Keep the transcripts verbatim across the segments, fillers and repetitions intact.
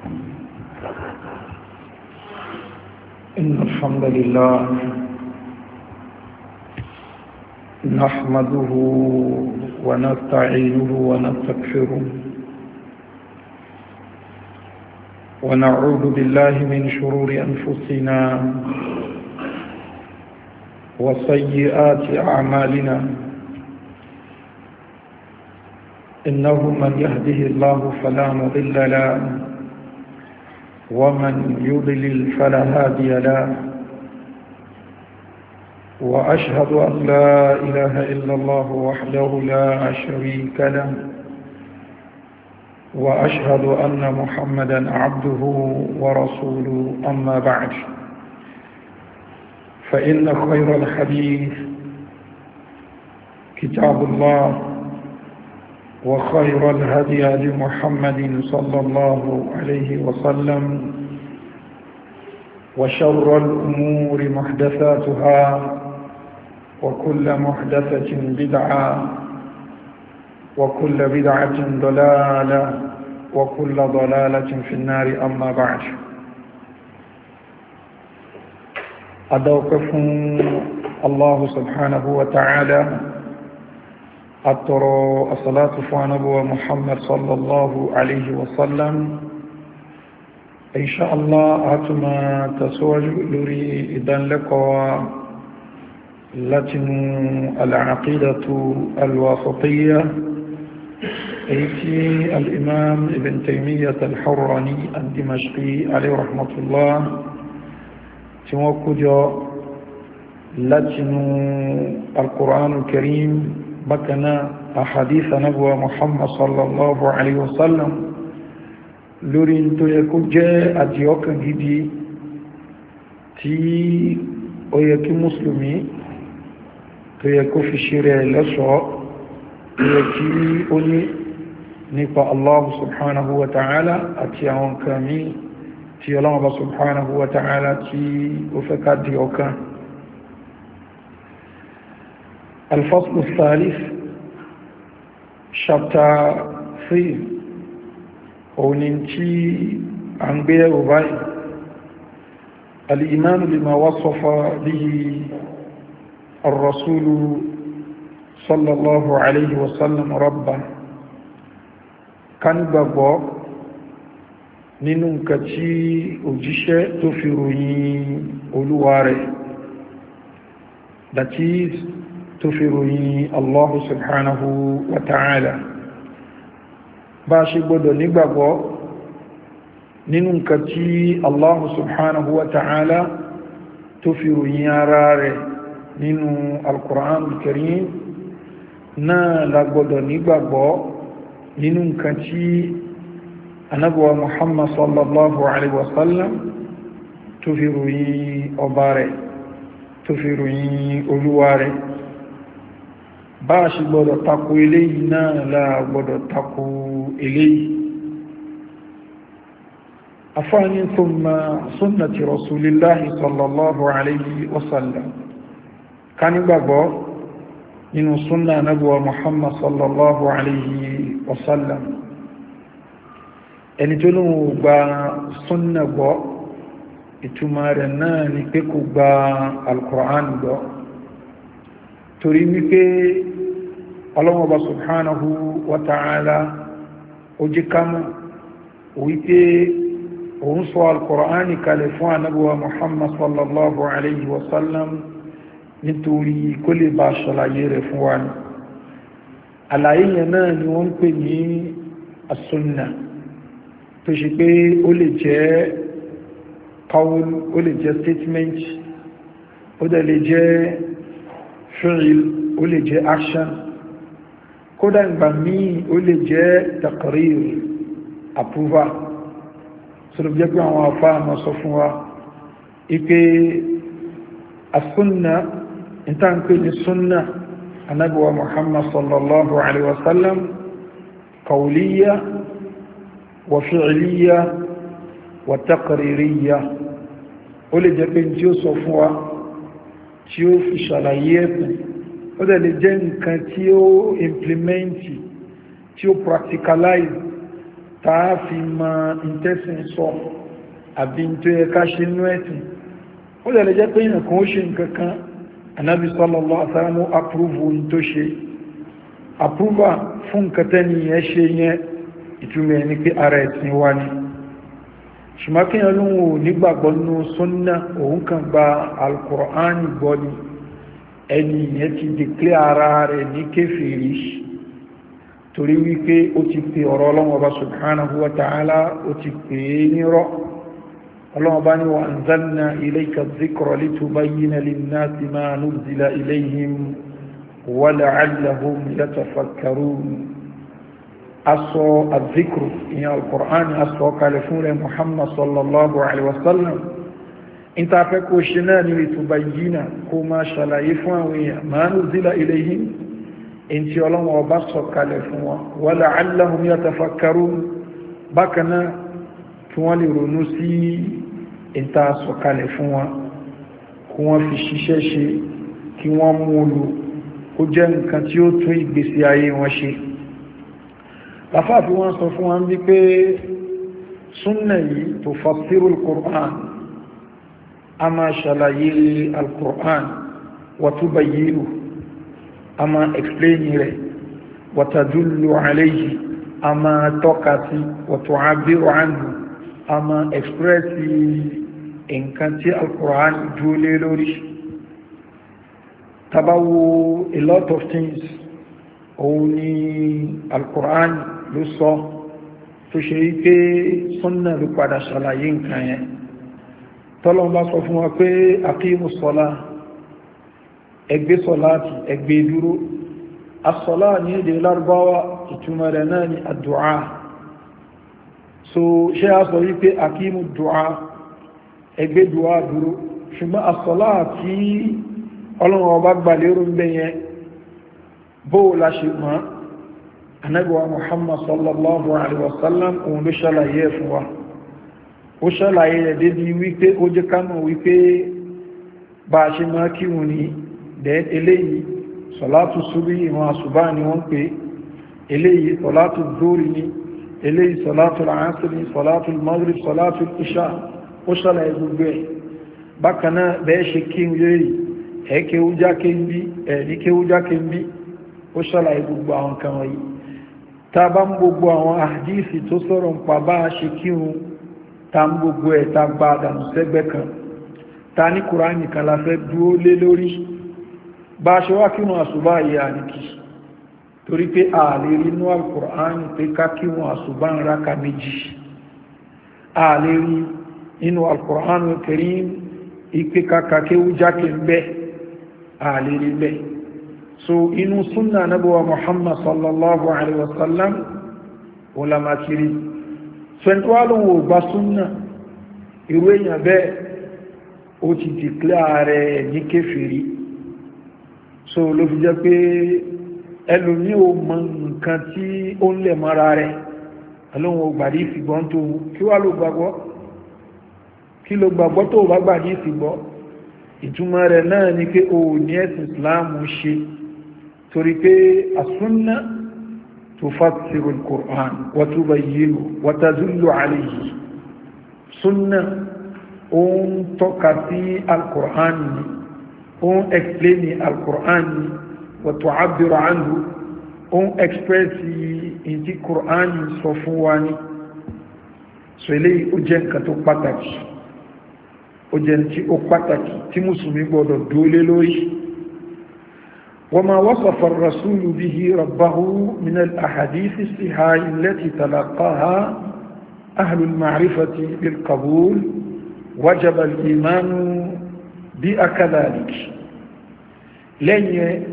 إن الحمد لله نحمده ونستعينه ونستغفره ونعوذ بالله من شرور أنفسنا وسيئات أعمالنا إنه من يهده الله فلا مضل له ومن يضلل فلا هادي له وأشهد أن لا إله إلا الله وحده لا شريك له وأشهد أن محمدا عبده ورسوله أما بعد فإن خير الحديث كتاب الله وخير الهدي هدي محمد صلى الله عليه وسلم وشر الأمور محدثاتها وكل محدثة بدعة وكل بدعة ضلالة وكل ضلالة في النار أما بعد أدوكف الله سبحانه وتعالى أترى الصلاة فنبوة محمد صلى الله عليه وسلم إن شاء الله أتما تسوج لري إذن لقوا لتن العقيدة الواسطية أيتي الإمام ابن تيمية الحراني الدمشقي عليه رحمة الله توقج لتن القرآن الكريم بكنا أحاديث نبوة محمد صلى الله عليه وسلم لورين تو يكو جاء أديوك جدي تي ويكي مسلمي تو يكو في الشريع لسوء تو يكي أولي نفع الله سبحانه وتعالى أتياون كامي تي الله سبحانه وتعالى تي وفكاد ديوكا الفصل الثالث chapter three وننتي عن بيع وبيع الإيمان بما وصف به الرسول صلى الله عليه وسلم ربا كان بابا nínú nǹkan tí òjíṣẹ́ tó fi ròyìn Olúwa rẹ̀, that is tó fi ròyìn Allah subhanahu wa ta'ala. Bá ṣe gbọdọ̀ nígbàgbọ́ nínú nǹkan tí Allah subhanahu wa ta'ala tó fi ròyìn ara rẹ̀ nínú al-Qur'an al-Karim, náà la gbọdọ̀ nígbàgbọ́ nínú nǹkan tí Ànábì Muhammad sallallahu alaihi wasallam tó fi ròyìn ọba rẹ̀, tó fi ròyìn Olúwa rẹ̀. Bá ṣe gbọdọ̀ takò eléyìí náà la gbọdọ̀ takò eléyìí. Afáàní thumma sunnati rasulillahi sallallahu alayhi wa sallam, ká nígbàgbọ́ nínú súnnà Ànábì Muhammad sallallahu alayhi wa sallam. Ẹni tó lóhun gba súnnà gbọ́, ìtumọ̀ rẹ̀ náà ni pé kò gba al-Qur'an gbọ́, torí wípé Ọlọ́hun Ọba subhanahu wa ta'ala ó jẹ́ ká mọ̀ wípé òun sọ al-Qur'ani kalẹ̀ fún Ànábì Muhammad sallallahu alayhi wa sallam nítorí kó lè bá ṣàlàyé rẹ̀ fún wa ní. Àlàyé yẹn náà ni wọ́n ń pè ní as-sunnah, tó ṣe pé ó lè jẹ́ qawl, ó lè jẹ́ statement, ó dẹ̀ lè jẹ́ fi'il, ó lè jẹ́ action, kódà ìgbà míì ó lè jẹ́ taqrir, approval. Sọ́rọ̀ jẹ́ pé àwọn afá ma sọ fún wa ipé as-sunnah ìta ń pè ní sunnah Ànábì wa Muhammad sallallahu alaihi wasallam qawliya wa fi'liya wa taqririyya. Ó lè jẹ́ pé tí ó sọ fún wa tí ó fi ṣàlàyé ẹ̀sìn, ó dẹ̀ lè jẹ́ nǹkan tí ó implementi, tí ó practicalize táà fi ma ìtẹ́sìn sọ àbí tó yẹ ká ṣe inú ẹ̀sìn. Ó lè lè jẹ́ pé èèyàn kan ó ṣe nǹkan kan Ànábì sallallahu alaihi wasallam approve ní tó ṣe approval fún nǹkan tẹ́ni yẹn ṣe yẹn ìtumọ̀ ẹni pé ara ẹ̀sìn wa ni. Ṣùgbọ́n kí yẹn lóhun ò nígbàgbọ́ nínú súnnà òun kan gba Al-Qur'ani gbọ́ ni ẹni yẹn ti declare ara rẹ̀ ní kéfèrí torí wípé ó ti pè ọ̀rọ̀ Ọlọ́hun Ọba subhanahu wa ta'ala ó ti pè é nírọ́. Ọlọ́hun Ọba ní wa anzalna ilayka adh-dhikra litubayyina lin-nasi ma nuzzila ilayhim wa la'allahum yatafakkarun. Aṣọ adh-dhikru ìyẹn al-Qur'an aṣọ kalẹ̀ fún rẹ̀ Muhammad sallallahu alaihi wasallam ìta fẹ́ kó ṣe náà ní litubayyina kó máa ṣàlàyé fún àwọn èèyàn ma nuzzila ilayhim in tí Ọlọ́hun Ọba sọ kalẹ̀ fún wọn wa la'allahum yatafakkarun bákanáà kí wọ́n lè ronú sí ìta sọ kalẹ̀ fún wọn kí wọ́n fi ṣiṣẹ́ ṣe kí wọ́n mú lò kó jẹ́ nǹkan tí ó tún ìgbésí ayé wọn ṣe. Láfáà fi wọ́n sọ fún wọn bí pé súnnà yìí tufassiru al-Qur'an a máa ṣàlàyé al-Qur'an wa tubayyinu a máa explain rẹ̀ wa tadullu alayhi a máa tọ́ka sí wa tu'abbiru anhu a máa express nǹkan tí al-Qur'an dúlé lórí. Tabawo a lot of things òun ni al-Qur'an ló sọ tó ṣe wípé súnnà ló padà ṣàlàyé nǹkan yẹn. Tọ́lọ́n bá sọ fún wa pé aqimu sọ́lá ẹgbẹ́ sọ́láti ẹgbẹ́ dúró. As-sọ́lá ní èdè Lárúbáwá ìtumọ̀ rẹ̀ náà ni àdúà. So ṣe a sọ wípé aqimu dùá ẹgbẹ́ dùá dúró ṣùgbọ́n as-sọ́lá tí Ọlọ́run Ọba gbà lérò ń bẹ yẹn bó la ṣe mọ́ Ànábì wa Muhammad sallallahu alaihi wasallam òun ló ṣàlàyé fún wa. Ó ṣàlàyé rẹ̀ débi wípé ó jẹ́ ká mọ̀ wípé bá a ṣe máa kírun ní dẹ̀ eléyìí sọ̀látù súbí ìwọ̀n àṣùbá ni wọ́n pè, eléyìí sọ̀látù dórí ni, eléyìí sọ̀látù àásìrì, sọ̀látù maghrib, sọ̀látù ìṣà. Ó ṣàlàyé gbogbo ẹ̀. Bákanáà bẹ́ẹ̀ ṣe kírun lórí ẹ̀ẹ́kẹ́ ó jákè ń bí ẹ̀ẹ́díkẹ́ ó jákè ń bí. Ó ṣàlàyé gbogbo àwọn kan wọ̀nyí. Ta bá ń gbogbo àwọn àdíìsì tó sọ̀rọ̀ ń pa bá a ṣe kírun ta ń gbogbo ẹ̀ ta gba àdànù sẹ́gbẹ́ kan ta ní Kùránì kan la fẹ́ dúó lé lórí bá ṣe wá kírun àṣùbá yìí àníkì torí pé a lè rí inú Al-Kùránì pé ká kírun àṣùbá ń ráka méjì, a lè rí inú Al-Kùránì Karim ìpé kàkàkéwú jákè ń bẹ́, a lè rí bẹ́. So inú súnnà nábọ̀wà Muhammad sallallahu alaihi wasallam ulama kiri sẹ́ntúwálò wò bá súnnà irú èyàn bẹ́ẹ̀ ó ti dìklẹ́ rẹ̀ ní kéfèrí. So ló fi jẹ́ pé ẹlòmí ò mọ nǹkan tí ó ń lẹ̀ mọ́ra rẹ̀ ẹlòmí ò gbàdí ìfìgbọ́n tó kí wá ló gbàgbọ́ kí ló gbàgbọ́ tó bá gbàdí ìfìgbọ́ ìtumọ̀ rẹ̀ náà ni pé o ní ẹ̀sìn Islam ṣe torí pé as-sunnah tufassiru al-Qur'an wa tubayyinu wa tadullu alayhi. Sunnah ó ń tọ́ka sí al-Qur'an ni ó ń explain al-Qur'an ni wa tu'abbiru anhu ó ń express ìdí Qur'an sọ fún wa ni. So eléyìí ó jẹ́ nǹkan tó pàtàkì ó jẹ́ tí ó pàtàkì tí mùsùlùmí gbọdọ̀ dúólé lórí. وما وصف الرسول به ربه من الأحاديث الصحاح التي تلقاها أهل المعرفة بالقبول وجب الإيمان بها كذلك. لن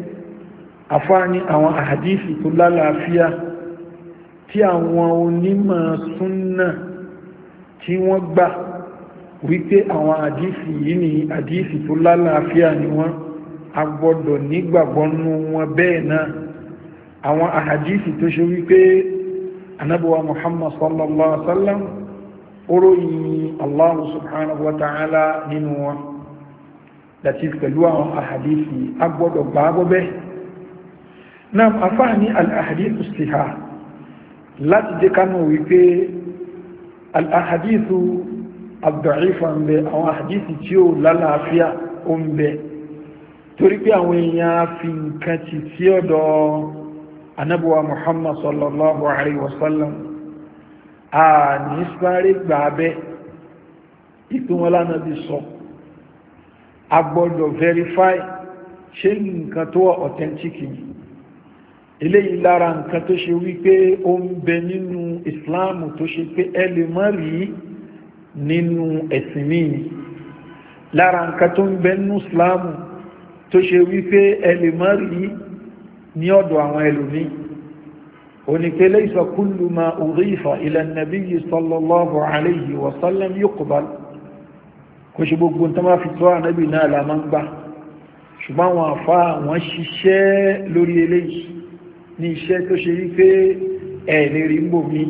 أفاني أو أحاديث كل العافية tí àwọn onímọ̀ súnnà tí wọ́n gbà wípé àwọn àdífì yìí ni àdífì tó lálàáfíà ni wọ́n a gbọ́dọ̀ nígbàgbọ́nú wọn bẹ́ẹ̀ náà. Àwọn àhàdífì tó ṣe wípé anábíwa Muhammad sallallahu alaihi wasallam oróyìn Allah subhanahu wa ta'ala nínú wọn láti pẹ̀lú àwọn àhàdífì a gbọ́dọ̀ gbàgbọ́ bẹ́ẹ̀. Náà afáàní al-ahadithu sihah láti jẹ́ ká mọ̀ wípé al-ahadithu ad-da'ifa ń bẹ àwọn ahadithi tí ó lálàáfíà ó ń bẹ torí pé àwọn èèyàn fi nǹkan ti sí ọ̀dọ̀ anábúwa Muhammad sallallahu alaihi wasallam a ní sáré gbàbẹ́ ìpín wọn lánàbí sọ a gbọ́dọ̀ verify ṣé nǹkan tó wà authentic ni eléyìí lára nǹkan tó ṣe wípé ó ń bẹ nínú Islam tó ṣe pé ẹ lè má rí nínú ẹ̀sìn míì lára nǹkan tó ń bẹ nínú Islam tó ṣe wípé ẹ lè má rí ní ọ̀dọ̀ àwọn ẹlòmíì onípe laysa kullu ma udhifa ila an-nabiy sallallahu alayhi wa sallam yuqbal kò ṣe gbogbo tó máa fi tó ànábì náà la máa ń gbà ṣùgbọ́n àwọn àfá àwọn ṣiṣẹ́ lórí eléyìí ní iṣẹ́ tó ṣe wípé ẹ̀ẹ̀lérí níbòmí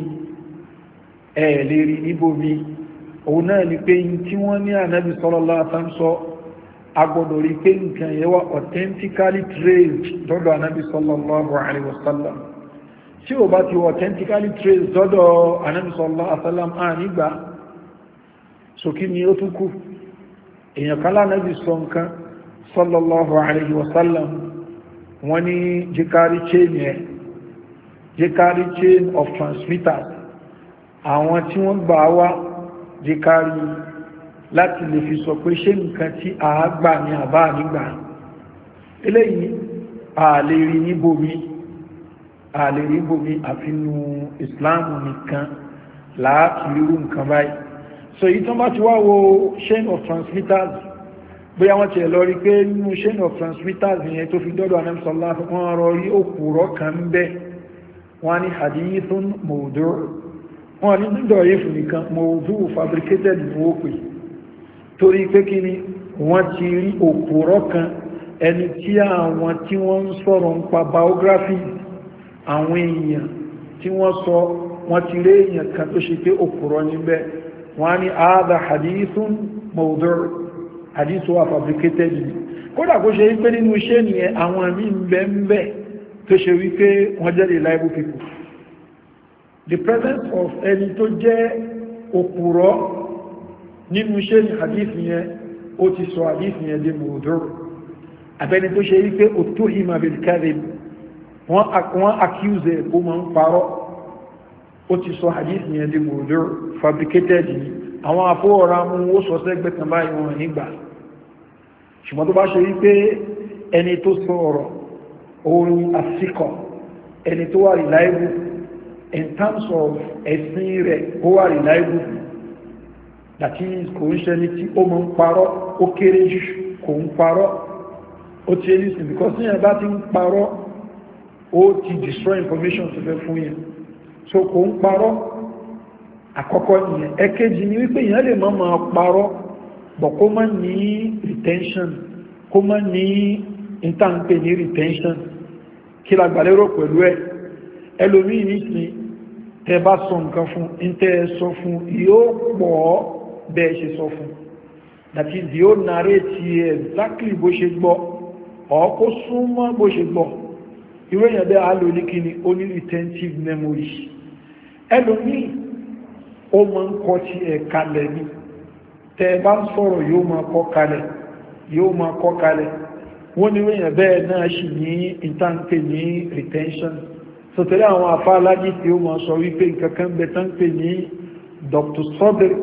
ẹ̀ẹ̀lérí níbòmí òun náà ni pé tí wọ́n ní ànábì sallallahu alaihi wasallam sọ agbọ́dọ̀ rí pé nǹkan yẹn wà authentically traced dọ́dọ̀ ànábì sallallahu alaihi wasallam tí ó bá ti wà authentically traced dọ́dọ̀ ànábì sallallahu alaihi wasallam à nígbà sókí ni ó tún kù èèyàn kan lánàbì sọ nǹkan sallallahu alaihi wasallam wọ́n ní jikari chain yẹn jikari chain of transmitters àwọn tí wọ́n gbà wá jikari láti lè fi sọ pé ṣé nǹkan tí a gbà ní àbá nígbà eléyìí a lè rí níbòmí a lè rí níbòmí àfinú islamu nìkan láti rírú nǹkan báyìí so yìí tó bá ti wá wo chain of transmitters bóyá wọ́n ti ẹ̀ lọ rí pé nínú chain of transmitters yẹn tó fi dọ́dọ̀ anẹ́sọ́lá wọ́n rọ rí òkúrọ́ kan bẹ́ wọ́n ní hadithun mawdu' wọ́n ní dídọ̀ yìí fún nìkan mawdu' fabricated ní ó pè torí pé kí ni wọ́n ti rí òkúrọ́ kan ẹni tí àwọn tí wọ́n ń sọ̀rọ̀ ń pa biography àwọn èèyàn tí wọ́n sọ wọ́n ti rí èèyàn kan tó ṣe pé òkúrọ́ níbẹ̀ wọ́n ní hadha hadithun mawdu' hadithu wa fabricated ni kódà kó ṣe wípé nínú iṣẹ́ nìyẹn àwọn àmì ń bẹ ń bẹ tó ṣe wípé wọ́n jẹ́ reliable people the presence of ẹni tó jẹ́ òpùrọ́ nínú iṣẹ́ ní hadith yẹn ó ti sọ hadith yẹn di mawdu' àbẹ́ni tó ṣe wípé utuhima bil kadhib wọ́n accuse ẹ̀ kó máa ń parọ́ ó ti sọ hadith yẹn di mawdu' fabricated ni àwọn afọ́ọ̀rá mú ó sọ sẹ́gbẹ́ kan báyìí wọn nígbà ṣùgbọ́n tó bá ṣe wípé ẹni tó sọ ọ̀rọ̀ orin àsìkọ̀ ẹni tó wà reliable in terms of ẹ̀sìn rẹ̀ ó wà reliable that is kò ń ṣe ní tí ó mọ́ ń parọ́ ó kéré jù kò ń parọ́ ó ti ẹni sí because ní ẹ̀bá ti ń parọ́ ó ti destroy information tó fẹ́ fún yẹn so kò ń parọ́ àkọ́kọ́ nìyẹn ẹ̀kejì ni wípé èèyàn lè máa máa parọ́ bọ̀ kó má ní retention kó má ní ìtànpé ní retention kí la gbàlérò pẹ̀lú ẹ̀ ẹlòmíì nìsín tẹ bá sọ nǹkan fún ìtẹ́ sọ fún yóò pọ̀ bẹ́ẹ̀ ṣe sọ fún that is yóò narrate exactly bó ṣe gbọ́ ọ̀ kó súnmọ́ bó ṣe gbọ́ irú èèyàn bẹ́ẹ̀ á lò ní kíni ó ní retentive memory ẹlòmíì ó máa ń kọ́ tí ẹ̀ kalẹ̀ ní tẹ́ bá ń sọ̀rọ̀ yóò máa kọ́ kalẹ̀ yóò máa kọ́ kalẹ̀ wọ́n ní wéyàn bẹ́ẹ̀ náà ṣì ní ìtànpé ní retention sọ̀tẹ̀lẹ̀ àwọn afá alájí tí ó máa sọ wípé nǹkankan bẹ tánpé ní doctor Sabir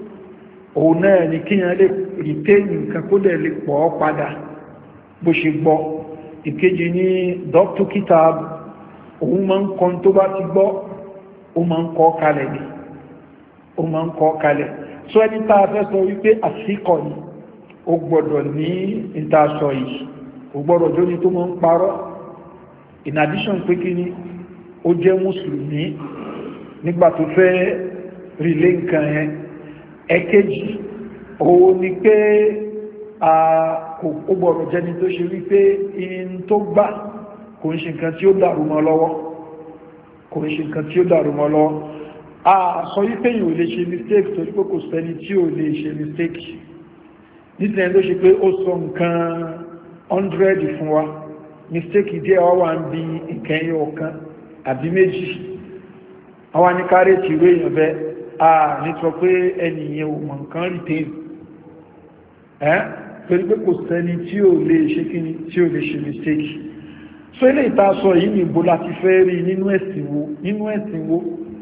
òun náà ní kíyàn lè retain nǹkan kó dẹ̀ lè pọ̀ padà bó ṣe gbọ́ ìkejì ní doctor Kitab òun máa ń kọ́ tó bá ti gbọ́ ó máa ń kọ́ kalẹ̀ ní ó máa ń kọ́ kalẹ̀ so ẹni tá a fẹ́ sọ wípé àsìkọ̀ ni ó gbọ́dọ̀ ní ìtasọ̀ yìí ó gbọ́dọ̀ jóní tó máa ń parọ́ in addition pé kí ni ó jẹ́ mùsùlùmí nígbà tó fẹ́ rílé nǹkan yẹn ẹ̀kejì òun ni pé ó gbọ́dọ̀ jẹ́ni tó ṣe wípé in tó gbà kò ń ṣe nǹkan tí ó dàrú mọ́ lọ́wọ́ kò ń ṣe nǹkan tí ó dàrú mọ́ lọ́wọ́ a sọ wípé yìí ò lè ṣe mistake torí pé kò sẹ́ni tí ò lè ṣe mistake nítorí ló ṣe pé ó sọ nǹkan hundred fún wa mistake díẹ̀ wá wà ń bí nǹkan ẹyọ ọ̀kan àbí méjì àwọn anìkárẹ́ ti rí èèyàn bẹ́ a ní sọ pé ẹnìyàn ò mọ̀ nǹkan retain ẹ́ torí pé kò sẹ́ni tí ò lè ṣe kíni tí ò lè ṣe mistake so ilé ìta sọ yìí ní ìbò láti fẹ́ rí nínú ẹ̀sìn wo nínú ẹ̀sìn wo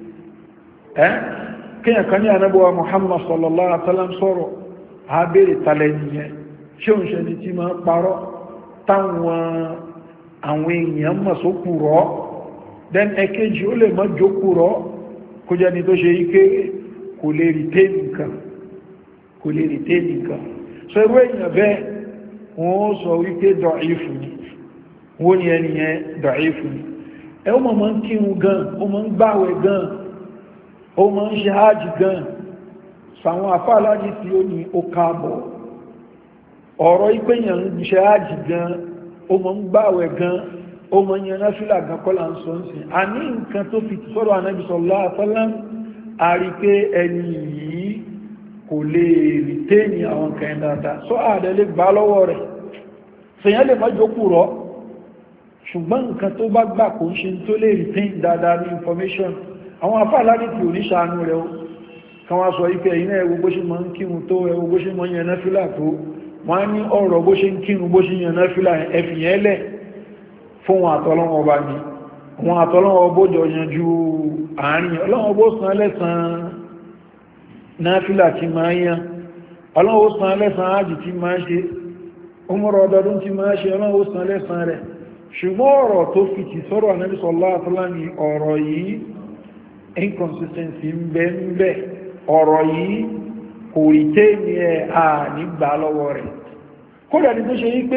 ẹ́ kíyàn kan ní anábọ́wà Muhammad sallallahu alaihi wasallam sọ̀rọ̀ a bèèrè talẹ̀ nìyẹn ṣé òun ṣe ni tí máa parọ́ táwọn àwọn èèyàn mọ̀ sókù rọ́ then ẹ̀kejì ó lè mọ́ jókù rọ́ kó jẹ́ ni tó ṣe yí pé kò lè retain nǹkan kò lè retain nǹkan so irú èèyàn bẹ́ẹ̀ wọ́n sọ wípé dọ̀ífù ni wọ́n ni ẹni yẹn dọ̀ífù ni ẹ ó mọ̀ mọ́ ń kírun gan ó mọ́ ń gbàwẹ̀ gan ó mọ́ ń ṣe hájì gan sàwọn afáàlájì tí ó ní ó káàbọ̀ ọ̀rọ̀ ìpéyàn ń ṣe hájì gan ó mọ́ ń gbàwẹ̀ gan ó mọ́ ń yẹn náfílà gan kọ́lá ń sọ ń sìn a ní nǹkan tó fi sọ́rọ̀ Ànábì sallallahu alaihi wasallam a rí pé ẹni yìí kò lè rìtẹ́ẹ̀nì àwọn kan dáadáa sọ àdẹ́lẹ́ gbá lọ́wọ́ rẹ̀ sèyàn lè má jókòó rọ́ ṣùgbọ́n nǹkan tó bá gbà kò ń ṣe tó lè rìtẹ́ẹ̀nì dáadáa ní information àwọn afáàlájì tí ò ní ṣàánú rẹ̀ ó kan wá sọ ipẹ́ iná ẹwọ bó ṣe mọ́ ń kírun tó ẹwọ bó ṣe mọ́ yẹn náfílà tó wọ́n á ní ọ̀rọ̀ bó ṣe ń kírun bó ṣe yẹn náfílà ẹfìyàn lẹ̀ fún wọn àtọ́lọ́wọ́ ọba ní wọn àtọ́lọ́wọ́ bó jọ yanjú àárín ọlọ́wọ́ bó san lẹ́san náfílà tí máa yán ọlọ́wọ́ san lẹ́san ájì tí máa ṣe umrah ọdọọdún tí máa ṣe ọlọ́wọ́ san lẹ́san rẹ̀ ṣùgbọ́n ọ̀rọ̀ tó fi ti sọ́rọ̀ Ànábì sallallahu alaihi wasallam ní ọ̀rọ̀ yìí inconsistency ń bẹ ń bẹ ọ̀rọ̀ yìí kò rí tẹ́ ní ẹ̀ à nígbà lọ́wọ́ rẹ̀ kódà ní tó ṣe yí pé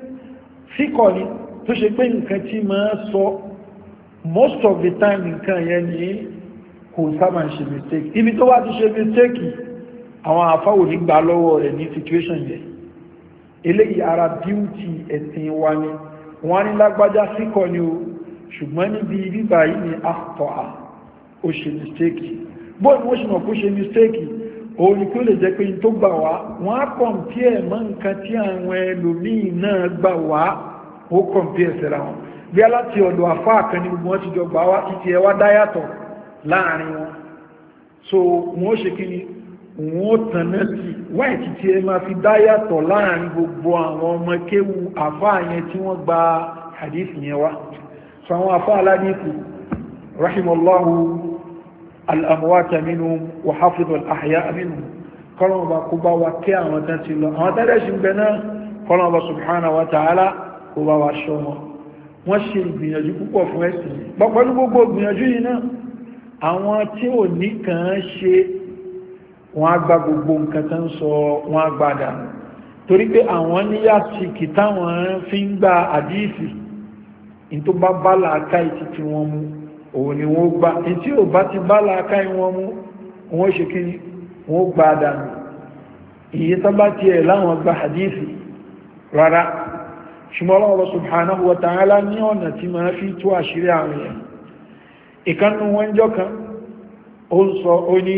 síkọ̀ ni tó ṣe pé nǹkan tí máa sọ most of the time nǹkan yẹn ni kò sábà ń ṣe mistake ibi tó wá ti ṣe mistake àwọn àfáwò nígbà lọ́wọ́ rẹ̀ ní situation yẹn eléyìí ara beauty ẹ̀sìn wa ni wọ́n ní lágbájá síkọ̀ ni o ṣùgbọ́n níbi bíbá yìí ni àtọ̀ à ó ṣe mistake bóòdù wọ́n ṣe mọ̀ kó ṣe mistake òun ni kí ó lè jẹ́ pé tó gbà wá wọ́n á compare mọ́ nǹkan tí àwọn ẹlòmíì náà gbà wá ó compare síra wọn bí aláti ọ̀dọ̀ àfáà kan ní gbogbo wọn ti jọ gbà wá títí ẹ wá dáyàtọ̀ láàrin wọn so wọ́n ṣe kí ni wọ́n tàn náà sí wáyé títí ẹ máa fi dáyàtọ̀ láàrin gbogbo àwọn ọmọ kéwu àfáà yẹn tí wọ́n gba hadith yẹn wá so àwọn àfáà aládìkù rahimallahu al'amwata minhum wa hafidhu al'ahya minhum kọlọ̀wọ̀ bá kó bá wa kí àwọn tán ti lọ àwọn tẹ́lẹ̀ ṣe ń bẹ náà kọlọ̀wọ̀ bá subhanahu wa ta'ala kó bá wa ṣọ́ wọn wọ́n ṣe ìgbìyànjú púpọ̀ fún ẹ̀sìn pẹ̀lú gbogbo ìgbìyànjú yìí náà àwọn tí ò ní kàn ṣe wọ́n á gba gbogbo nǹkan tán sọ wọ́n á gbádà torí pé àwọn níyà sí kì táwọn fi ń gba àdíìsì in tó bá bá làákà ìtì tí wọ́n mú òun ni wọ́n gbá in tí ò bá ti bá làákà ìwọ̀n mú wọ́n ṣe kí ni wọ́n gbá dànù iye tó bá ti ẹ̀ láwọn gba àdíìsì rárá ṣùgbọ́n Allah subhanahu wa ta'ala ní ọ̀nà tí máa fi tó àṣírí àwọn èèyàn ìkánnù wọn jọ kan ó ń sọ ó ní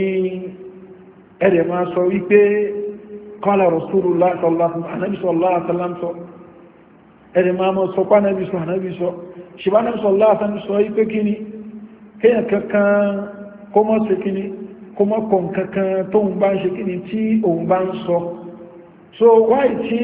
ẹ̀rẹ̀ máa sọ wípé qala Rasulullah sallallahu alaihi wasallam sọ ẹ̀rẹ̀ máa mọ́ sọ pá náà sọ ànábì sọ ṣìbá náà sallallahu alaihi wasallam sọ wípé kí ni kéyàn kankan kó mọ́ sí kí ni kó mọ́ kọ̀ kankan tó ń bá ń ṣe kí ni tí òun bá ń sọ so wáyé tí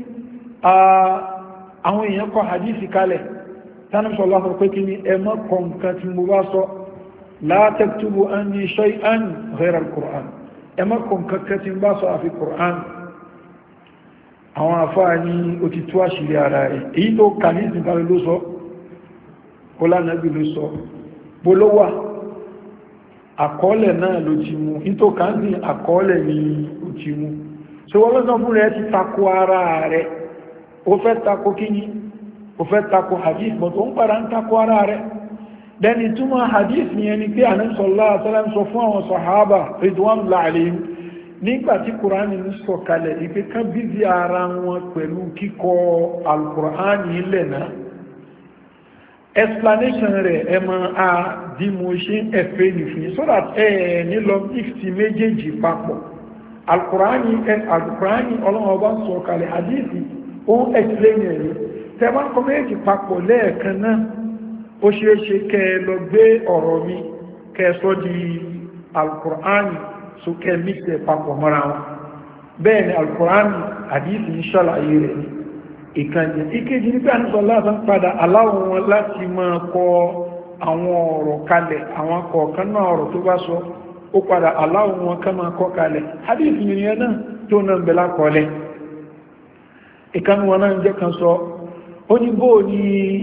àwọn èèyàn kọ hadisi kalẹ̀ tánàbí sallallahu alaihi wasallam pé kí ni ẹ mọ́ kọ̀ nǹkan tí mo bá sọ la taktubu anni shay'an ghayra al-Qur'an ẹmọ́ kọ̀ǹkankan tí ń bá sọ àfi Qur'an àwọn àfáà ní ó ti tú àṣírí ara rẹ̀ èyí tó kà ní ìsìnkálẹ̀ ló sọ kó lánàbí ló sọ bolówà àkọọ́lẹ̀ náà ló ti mú ní tó kà ń sin àkọọ́lẹ̀ ní ó ti mú so wọ́n lọ́sọ fún rẹ̀ ti takò ara rẹ̀ ó fẹ́ takò kíní ó fẹ́ takò hadith but ó ń padà ń takò ara rẹ̀ dẹni túnmọ̀ hadith ni ẹni pé Ànábì sallallahu alaihi wasallam sọ fún àwọn sàhábà ridwanullahi alaihim nígbàtí kùránì ní sọ̀kalẹ̀ ìpé kan bízi ara wọn pẹ̀lú kíkọ alkùránì ilẹ̀ náà explanation rẹ̀ ẹ ma a di mo ṣe ń ẹ̀fẹ́ nìfin so that ẹ nílọ ìfì méjèèjì papọ̀ alkùránì alkùránì ọlọ́wọ́ bá sọ̀kalẹ̀ hadith ó ń explain rẹ̀ tẹ́wọ́n kọ méjì papọ̀ lẹ́ẹ̀kan náà ó ṣe é ṣe kẹ́ lọ gbé ọ̀rọ̀ mi kẹsọ́ di al-Qur'an so kẹ mixẹ̀ papọ̀ mọ́ra wọn bẹ́ẹ̀ ni al-Qur'an hadith ń ṣàlàyé rẹ̀ ní ìkànnì ìkejì ní pé àníṣọ́lá tán padà aláwọ̀ wọn láti máa kọ àwọn ọ̀rọ̀ kalẹ̀ àwọn kọ̀ọ̀kan náà ọ̀rọ̀ tó bá sọ ó padà aláwọ̀ wọn ká máa kọ kalẹ̀ hadith yìnyẹn náà tó náà bẹ̀lá kọlẹ̀ ìkànnì wọn náà jẹ́ kan sọ ó ní bóò ní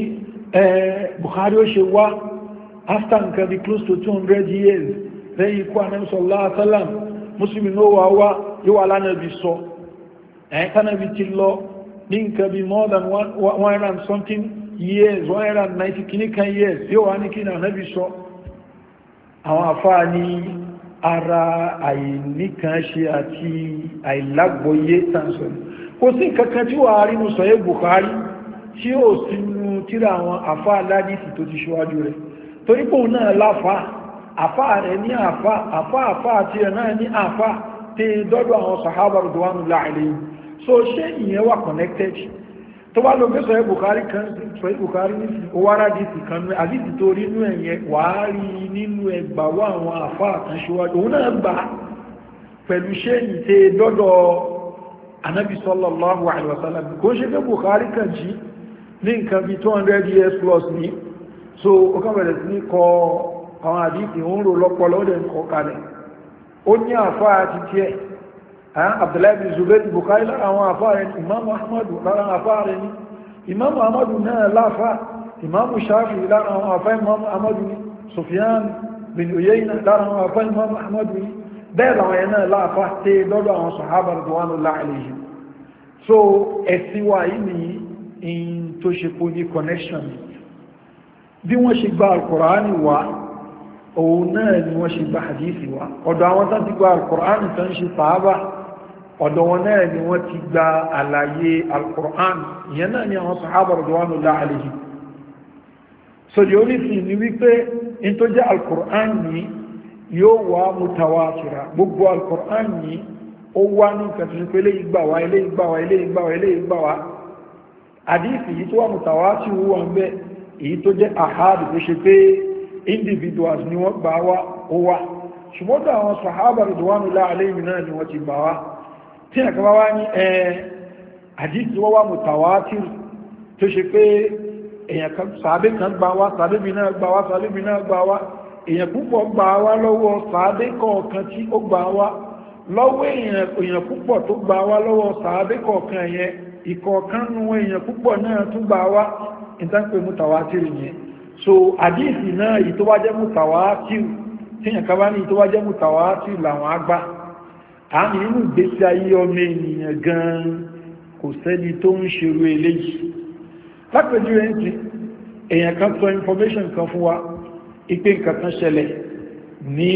Bukhari ó ṣe wá after nǹkan bí close to two hundred years lẹ́yìn ikú anẹ́sọ̀lá asálàm Muslim ló wà wá yóò wà lánàbí sọ ẹ̀ẹ́kánàbí ti lọ ní nǹkan bí more than one hundred and something years one hundred and ninety kìníkan years yóò wá ní kí ní ànábí sọ àwọn àfáà ní ara àìníkan ṣe àti àìlágbóyé tàǹsọ̀ kò sí kankan tí wà rí nù sọ̀yẹ́ Bukhari tí ó sínú tíra àwọn àfáà aládìsì tó ti ṣíwájú rẹ̀ torí pò náà láfá àfá rẹ̀ ní àfá àfá àfá àti ẹ̀ náà ní àfá tí dọ́dọ̀ àwọn sàhábà radwanullahi alayhim so ṣe ìyẹn wà connected tó wá lọ gbé sọ Bukhari kan sọ Bukhari ní owára dìsì kan ní àdìsì tó rí inú ẹ̀yẹ wà á rí nínú ẹgbà wá àwọn àfá àtàṣíwájú òun náà gbà pẹ̀lú ṣe ìtẹ dọ́dọ̀ Ànábì sallallahu alaihi wasallam kò ṣe pé Bukhari kan jí ní nǹkan bí two hundred years plus ní so ó kàn bẹ̀rẹ̀ sí ní kọ àwọn àdíkì ń rò lọ́pọ̀lọ́ ó dẹ̀ ń kọ kalẹ̀ ó ní àfáà àti tí ẹ̀ Abdullahi bin Zubayr Bukhari lára àwọn àfáà rẹ̀ Imam Ahmadu lára àwọn àfáà rẹ̀ ní Imam Ahmadu náà láfá Imam Shafi'i lára àwọn àfáà Imam Ahmadu ní Sufyan bin Uyayna lára àwọn àfáà Imam Ahmadu ní bẹ́ẹ̀ làwọn ẹ̀ náà láfá tẹ́ lọ́dọ̀ àwọn sahaba radwanullahi alayhim so ẹ̀sìn wa yìí ni in tó ṣe kó ní connection bí wọ́n ṣe gba al-Qur'ani wa òun náà ni wọ́n ṣe gba hadithi wa ọ̀dọ̀ àwọn tán ti gba al-Qur'ani tán ṣe sàábà ọ̀dọ̀ wọn náà ni wọ́n ti gba àlàyé al-Qur'ani ìyẹn náà ni àwọn sàhábà radwanullahi alayhim so the only thing ni wípé in tó jẹ́ al-Qur'ani yóò wá mutawatira gbogbo al-Qur'ani ó wá ní kàtàkì ilé ìgbà wa ilé ìgbà wa ilé ìgbà wa ilé ìgbà wa àdífì yìí tó wà mùtàwátì wọ́n bẹ́ èyí tó jẹ́ àhádì tó ṣe pé individuals ni wọ́n gbà wá ó wá ṣùgbọ́n tó àwọn sàhábà ridwanullahi alayhim náà ni wọ́n ti gbà wá tí ẹ̀kọ́ bá wá ní ẹ àdífì wọ́n wá mùtàwátì tó ṣe pé èyàn kan sàábé kan gbà wá sàábé mi náà gbà wá sàábé mi náà gbà wá èyàn púpọ̀ gbà wá lọ́wọ́ sàábé kọ̀ọ̀kan tí ó gbà wá lọ́wọ́ èyàn púpọ̀ tó gbà wá lọ́wọ́ sàábé kọ̀ọ̀kan yẹn ìkọ̀ọ̀kan nù èèyàn púpọ̀ náà tún gbà wá ìtànpé mútàwátìrì yẹn so àdíìsì náà èyí tó wá jẹ́ mútàwátìrì tíyàn ká bá ní tó wá jẹ́ mútàwátìrì làwọn àgbà àmì nínú ìgbésí ayé ọmọ ènìyàn gan kò sẹ́ni tó ń ṣerú eléyìí lápẹjú rẹ̀ ń ti èèyàn kan sọ information kan fún wa ipé nǹkan kan ṣẹlẹ̀ ní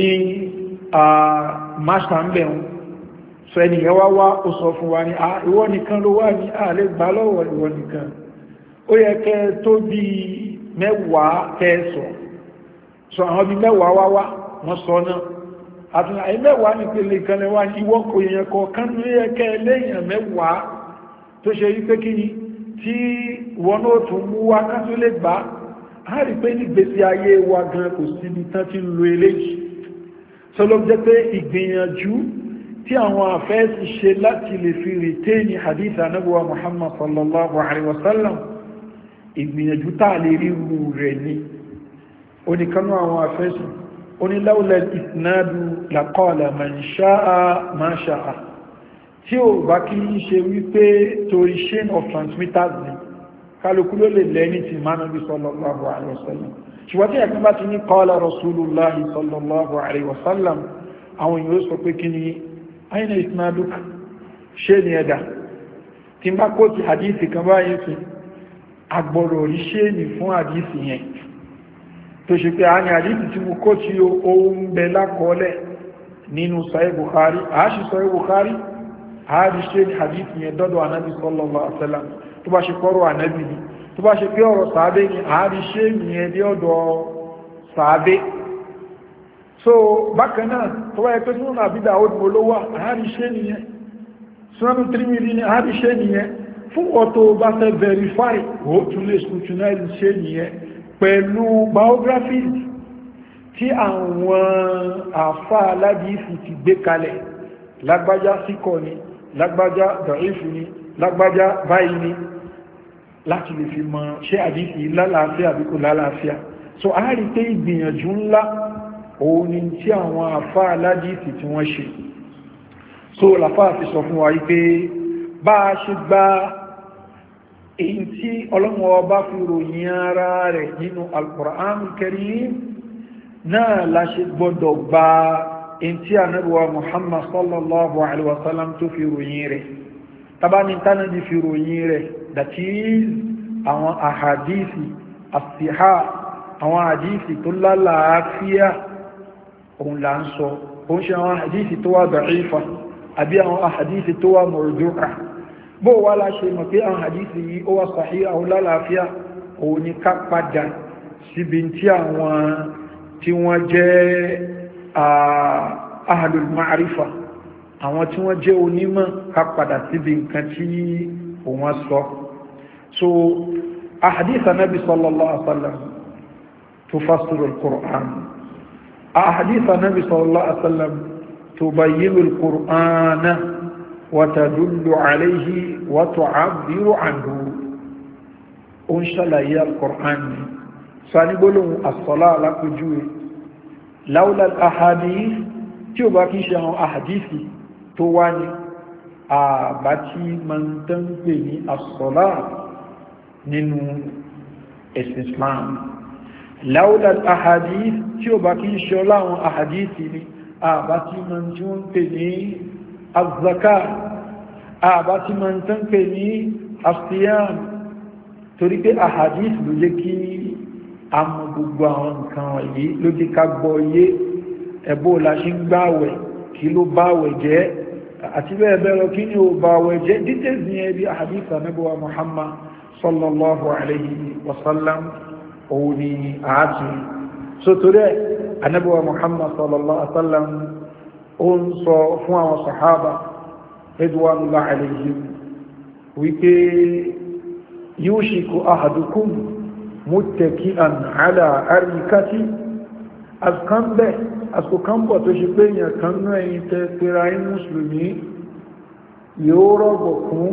máṣà ń bẹ̀rún so ẹniyàn wá wá ó sọ fún wa ní ìwọ nìkan ló wá ní ààlẹ́ gbà lọ́wọ́ ìwọ nìkan ó yẹ kẹ́ tó bí mẹ́wàá kẹ́ẹ̀sọ̀ so àwọn bí mẹ́wàá wá wá wọ́n sọ náà àtúnà àyí mẹ́wàá ní pẹ̀lẹ̀ kan lẹ́wà ní ìwọ kò yẹn kọ̀ọ̀kan ló yẹ kẹ́ lẹ́yìn mẹ́wàá tó ṣe rí pé kí ni tí wọ́n náà tún mú wá ká tó lè gbà á rí pé ní gbèsè ayé wa gan kò síbi tán ti ń lo eléyìí so ló jẹ́ pé ìgbìyànjú tí àwọn àfẹ́ẹ̀sì ṣe láti lè fi rìtẹ́ni hadith anábúwa Muhammad sallallahu alaihi wasallam ìgbìyànjú táà lè rí rú rẹ̀ ní oníkanú àwọn àfẹ́ẹ̀sì oníláwùlẹ̀ ìsinádù laqala man sha'a ma sha'a tí ó bá kí ń ṣe wípé torí chain of transmitters ni kálukú ló lè lẹ́ni ti mánàbí sallallahu alaihi wasallam ṣùgbọ́n tí ẹ̀kún bá ti ní qala rasulullahi sallallahu alaihi wasallam àwọn èèyàn sọ pé kí ni aina isnaduk ṣe ni ẹ̀dà tí bá kó ti hadithi kan báyìí sí agbọ̀rọ̀ rí ṣe ni fún hadithi yẹn tó ṣe pé a ní hadithi tí mo kó tí ohun bẹ lákọọ́lẹ̀ nínú Sahih Bukhari àáṣì Sahih Bukhari àárí ṣe ni hadithi yẹn dọ́dọ̀ anábi sallallahu alaihi wasallam tó bá ṣe kọ́rọ̀ anábi ni tó bá ṣe pé ọ̀rọ̀ sàábé ni àárí ṣe yẹn dé ọ̀dọ̀ sàábé so bákan náà tó wáyé pé súnmọ́ àbídà òdìmọ̀ ló wà àáríṣẹ́ nìyẹn súnmọ́ tírímìlì ní àáríṣẹ́ nìyẹn fún ọ̀tọ̀ bá fẹ́ verify ó tún lè scrutinize ṣe nìyẹn pẹ̀lú biographies tí àwọn àfá aládìísì ti gbé kalẹ̀ lágbájá síkọ̀ ni lágbájá dọ̀ífù ni lágbájá báyìí ni láti lè fi mọ̀ ṣé àdìísì lálàáfíà bí kò lálàáfíà. So a rí pé ìgbìyànjú ńlá òun ni tí àwọn àfá aládìísì tí wọ́n ṣe. So làfá fi sọ fún wa wípé bá a ṣe gba èyí tí Ọlọ́hun Ọba fi ròyìn ara rẹ̀ nínú Al-Qur'an Al-Karim náà la ṣe gbọ́dọ̀ gba èyí tí Ànábì wa Muhammad sallallahu alaihi wasallam tó fi ròyìn rẹ̀. Tabani tánàbí fi ròyìn rẹ̀, that is àwọn àhàdíìsì as-sihah, àwọn àhàdíìsì tó lálàáfíà òun là ń sọ, òun ṣe àwọn àhàdíìsì tó wà da'ifa àbí àwọn àhàdíìsì tó wà marjuha. Bó wá la ṣe mọ̀ pé àwọn àhàdíìsì yìí ó wà sahih àwọn lálàáfíà, òun ni ká padà síbi tí àwọn tí wọ́n jẹ́ ahlul ma'rifa, àwọn tí wọ́n jẹ́ onímọ̀, ká padà síbi nǹkan tí òun sọ. So ahadith Nabi sallallahu alaihi wasallam tufassiru al-Qur'an, ahadith Nabi sallallahu alaihi wasallam tubayyinu al-Qur'ana wa tadullu alayhi wa tu'abbiru anhu. ó ń ṣàlàyé al-Qur'an ni sani gbólóhùn as-salah alákòjúwe láúlá ahadith tí ó bá kí ṣe àwọn ahadithi tó wá ní àbá tí ma ń tán pè ní as-salah nínú ẹ̀sìn Islam. láúlá ahadith tí ó bá kí ṣe láwọn ahadithi ní àbá tí ma ń tí wọ́n pè ní az-zakah, àbá tí ma ń tán pè ní as-siyam, torí pé ahadith ló jẹ́ kí a mọ̀ gbogbo àwọn nǹkan wọ̀nyí, ló jẹ́ ká gbọ́ yé ẹ̀bọ́ la ṣe ń gbààwẹ̀, kí ló báwẹ̀ jẹ́ àti bẹ́ẹ̀ bẹ́ẹ̀ lọ, kí ni ó báwẹ̀ jẹ́. details ní ẹbí ahadith Ànábì wa Muhammad sallallahu alayhi wa sallam òun ni àátì. so torí ẹ̀ Ànábì wa Muhammad sallallahu alayhi wa sallam ó ń sọ fún àwọn sahaba ridwanullahi alayhim wípé yushiku ahadukum muttaki'an ala arikati, azkan bẹ́ẹ̀ àsìkò kan bọ̀ tó ṣe pé èèyàn kan náà ẹ̀yin tẹ́ pera ní mùsùlùmí yóò rọ̀gbọ̀ kún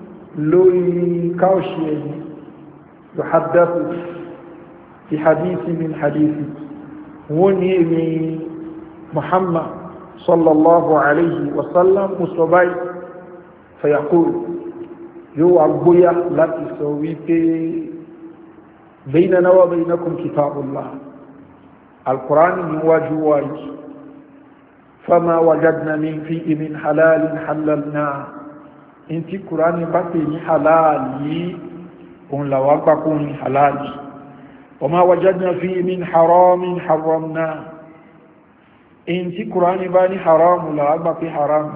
lórí káòṣì ẹ̀yìn yuhaddathu fi hadithi min hadithi, wọ́n ní èmi Muhammad sallallahu alayhi wa sallam musobai fayaqul, yóò wà gbóyà láti sọ wípé baynana wa baynakum kitabullah, القرآن من وجوه فما وجدنا من فيه من حلال حللنا، انت قرآن بطي حلالي قل لو أقبقون حلال، وما وجدنا فيه من حرام حرمنا، انت قرآن باني حرام لا أقبقي حرام.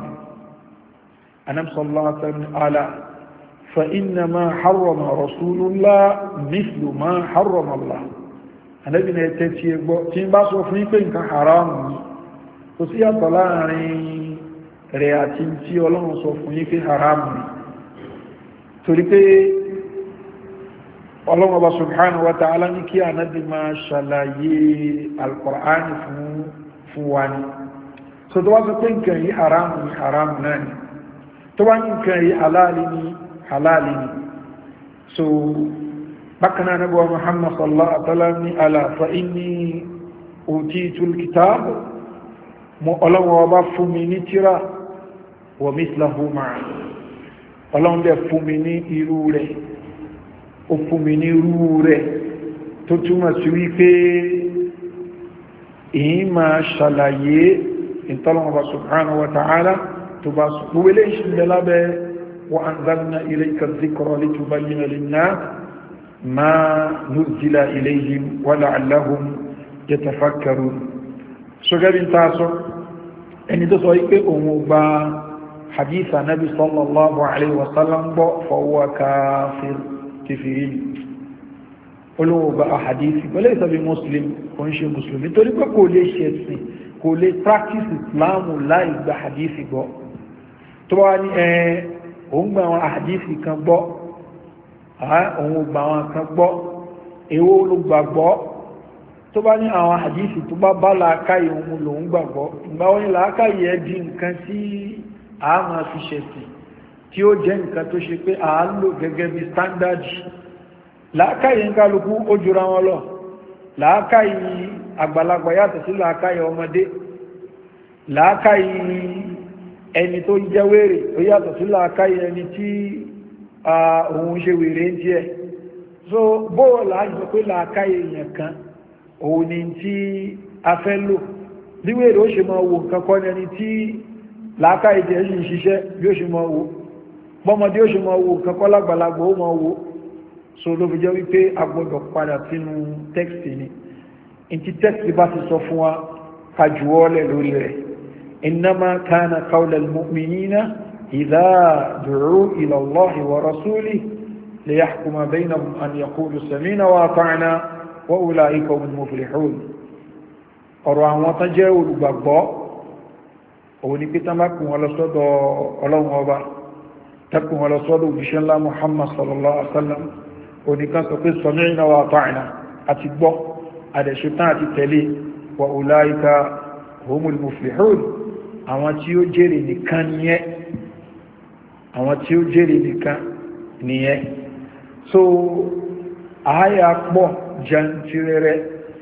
أنا صلى الله عليه وسلم على فإنما حرم رسول الله مثل ما حرم الله. Ànábì ní ẹ̀tẹ́ tí ẹgbọ́ tí ń bá sọ fún yín pé nǹkan haramu ni, kò sí yàtọ̀ láàrin rẹ̀ àti tí Ọlọ́run sọ fún yín pé haramu ni, torí pé Ọlọ́run Ọba subhanahu wa ta'ala ní kí Ànábì máa ṣàlàyé al-Qur'an fún wa ni. So tó wá sọ pé nǹkan yìí haramu ni haramu náà ni, tó wá ní nǹkan yìí halali ni halali ni. So بكنا نبوة محمد صلى الله عليه وسلم ألا فإني أوتيت الكتاب مؤلم وبفمني ترى ومثله معه، ọlọ́run dẹ̀ fún mi ní irú rẹ̀, ó fún mi ní irú rẹ̀ tó túmọ̀ sí wípé èyí máa ṣàlàyé ìtọ́lọ́wọ́ subhanahu wa ta'ala tó bá gbogbo ìṣẹ̀lẹ̀ lábẹ́ wa anzalna ilayka dhikra litubayyina lin-nas ma nuzila ilayhim wa la'allahum yatafakkarun. ṣọ́gẹ́bí ta sọ ẹni tó sọ wípé òun gba hadith anabi sallallahu alaihi wasallam gbọ́ fahuwa kafir kìfìrí olówó gba ahadithi wọlé ìsàbí muslim kò ń ṣe musulmi torí pé kò lè ṣe ẹ̀sìn kò lè practice islamu láì gba hadithi gbọ́. tó wá ní ẹ òun gba àwọn ahadithi kan gbọ́ òun gba àwọn kan gbọ́ èwo ló gbà gbọ́ tó bá ní àwọn hadisi tó bá bá làákàyè ohun lòun gbàgbọ́ ìgbà wọn ni làákàyè ẹ di nǹkan tí a máa fi ṣẹ̀sìn tí ó jẹ́ nǹkan tó ṣe pé a lò gẹ́gẹ́ bí standard làákàyè ń kálukú ó jura wọn lọ làákàyè àgbàlagbà yàtọ̀ sí làákàyè ọmọdé làákàyè ẹni tó jẹ́ wèrè ó yàtọ̀ sí làákàyè ẹni tí òun ṣe wèrè ń tiẹ̀ so bóòlù àjọ pé làákàyè èèyàn kan òun ni tí a fẹ́ lò bí wèrè ó ṣe máa wo nǹkan kọ́ ní ẹni tí làákàyè tẹ̀ ṣì ń ṣiṣẹ́ bí ó ṣe máa wo bọ́mọdé ó ṣe máa wo nǹkan kọ́ lágbàlagbà ó máa wo so ló fi jẹ́ wípé a gbọ́dọ̀ padà sínú tẹ́kìtì ni in ti tẹ́kìtì bá ti sọ fún wa ká juwọ́lẹ̀ lórí rẹ̀ innama kana qawla al-mu'minina idha du'u ila Allahi wa rasulihi liyahkuma baynahum an yaqulu sami'na wa ata'na wa ulaika humul muflihun ọ̀rọ̀ àwọn tán jẹ́ olùgbàgbọ́ òun ni pé tán bá kún wọn lọ sọ́dọ̀ ọlọ́run ọba tẹ́kùn wọn lọ sọ́dọ̀ òjíṣẹ́ ńlá Muhammad sallallahu alaihi wasallam oníkan sọ pé sami'na wa ata'na àti gbọ́ àdẹ̀ṣetán àti tẹ̀lé wa ulaika humul muflihun àwọn tí ó jèrè nìkan nìyẹn àwọn tí ó jèrè nìkan nìyẹn so àáyà pọ̀ jantirẹrẹ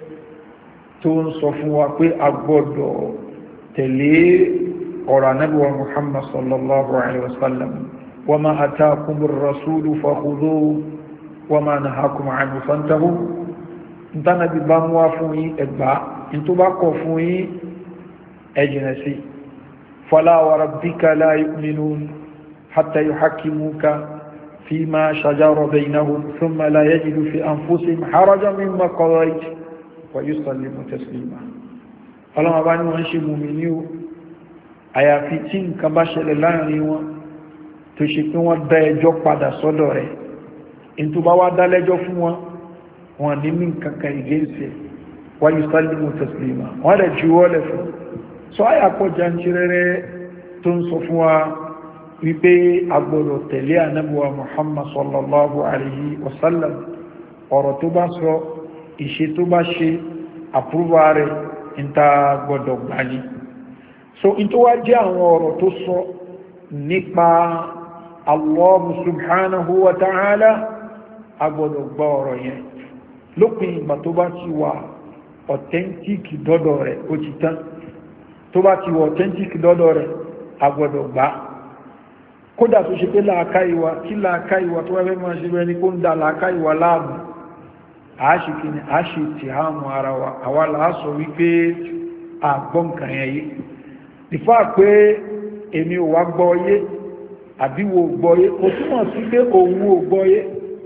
tó ń sọ fún wa pé a gbọ́dọ̀ tẹ̀lé ọ̀rọ̀ Ànábì wa Muhammad sallallahu alaihi wasallam wa ma atakumur rasulu fakhudhuhu wa ma nahakum anhu fantahu ntanabi bá mú wá fún yín ẹgbà tó bá kọ̀ fún yín ẹ jìnà sí fala wa rabbika la yu'minun hatta yuhakkimuka fima shajara baynahum thumma la yajidu fi anfusihim harajan mimma qadayta wa yusallimu taslima ọlọ́wọ́ bá ní wọ́n ṣe mùmínì o àyàfi tí nǹkan bá ṣẹlẹ̀ láàrin wọn tó ṣe pé wọ́n dá ẹjọ́ padà sọ́dọ̀ rẹ̀ in tó bá wá dá lẹ́jọ́ fún wọn wọn ní mí kankan ìgéǹsẹ̀ wa yusallimu taslima wọ́n rẹ̀ ju wọ́lẹ̀ fún sọ àyàpọ̀ jantirẹrẹ tó ń sọ fún wa wípé agbọ́dọ̀ tẹ̀lé Ànábì wa Muhammad sallallahu alayhi wa sallam ọ̀rọ̀ tó bá sọ ìṣe tó bá ṣe àpúrúwà rẹ̀ ń ta gbọ́dọ̀ gbà ní so in tó wá jẹ́ àwọn ọ̀rọ̀ tó sọ nípa Allah subhanahu wa ta'ala agbọ́dọ̀ gbà ọ̀rọ̀ yẹn lópin ìgbà tó bá ti wà authentic dọ́dọ̀ rẹ̀ ó ti tán tó bá ti wà authentic dọ́dọ̀ rẹ̀ agbọ́dọ̀ gbà kódà tó ṣe pé làákàíwá tí làákàíwá tó wáfẹ́ máa ṣe bẹ́ẹ̀ ni kó ń da làákàíwá láàmú àáṣìkí ni àáṣì tí a mú ara wa àwa làásọ wípé àgbọ́n kan yẹn yé ìfá pé èmi ò wá gbọ́ yé àbí wo gbọ́ yé ó túmọ̀ sí pé òun ò gbọ́ yé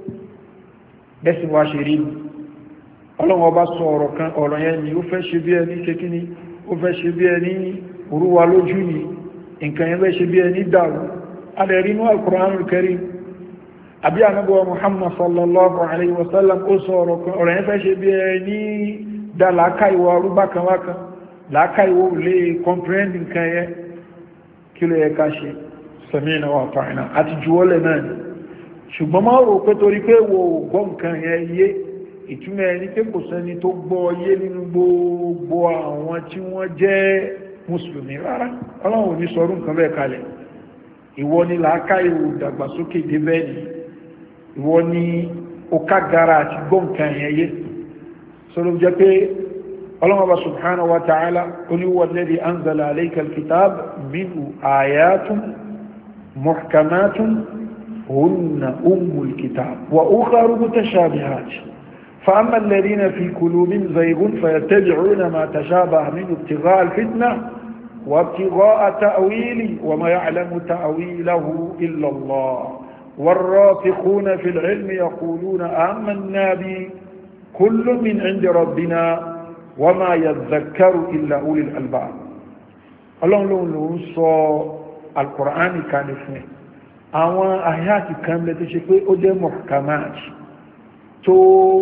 bẹ́sìn wá ṣe rí ọlọ́run ọba sọ ọ̀rọ̀ kan ọ̀rọ̀ yẹn ni ó fẹ́ ṣe bí ẹni kékíní ó fẹ́ ṣe bí ẹni òrùwa lójú ni nǹkan yẹn fẹ́ ṣe bí ẹni dàrú adẹ̀rínú al-Qur'anul Karim àbí Ànábì wa Muhammad sallallahu alayhi wa sallam ó sọ ọ̀rọ̀ kan ọ̀rọ̀ yẹn fẹ́ ṣe bí ẹni dá làákàíwá rúbákanwákan làákàíwá ò lè comprehend nǹkan yẹn kí ló yẹ ká ṣe sami'na wa ata'na àti juwọ́lẹ̀ náà ni ṣùgbọ́n máa rò pé torí pé wo gbọ́ nǹkan yẹn yé ìtumọ̀ ẹni pé kò sẹ́ni tó gbọ́ yé nínú gbogbo àwọn tí wọ́n jẹ́ mùsùlùmí rárá ọlọ́run ò ní sọrú nǹkan bẹ́ẹ̀ kalẹ̀ ìwọ ni làákàíwá dàgbàsókè débẹ̀ ni ìwọ ni ó kágara àti gbọ́ nǹkan yẹn yé sọ́rọ̀ jẹ́ pé ọlọ́mọba subhanahu wa ta'ala oníwọ̀ lẹ́dí anzala alayka alkitab minhu ayatun muhkamatun hunna ummul kitab wa ukharu mutashabihat فأما الذين في قلوبهم زيغ فيتبعون ما تشابه منه ابتغاء الفتنة وابتغاء تأويله وما يعلم تأويله إلا الله والراسخون في العلم يقولون آمنا به كل من عند ربنا وما يذكر إلا أولي الألباب ọlọ́run lóun ló ń sọ alkùránì kalẹ̀ fún ẹ̀ àwọn àyàtì kan lẹ́ tó ṣe pé ó jẹ́ muhkamat tó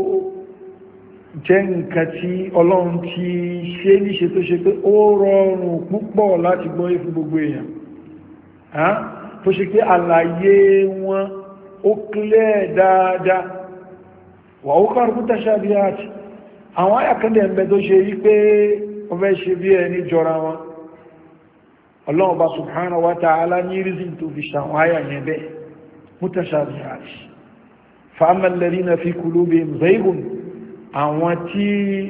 jẹ́ nǹkan tí ọlọ́run ti ṣe níṣe tó ṣe pé ó rọrùn púpọ̀ láti gbọ́ fún gbogbo èèyàn tó ṣe pé àlàyé wọn ó kílẹ̀ dáadáa wà ó kàrù mutashabihati àwọn àyàkẹ́lẹ̀ ẹ̀mẹ́ tó ṣe yí pé ó fẹ́ ṣe bí ẹni jọra wọn Ọlọ́run bá subhanahu wa ta'ala ní rízìn tó fi ṣàwọn àyà yẹn bẹ́ mutashabihat fa amma alladhina fi qulubihim zayghun àwọn tí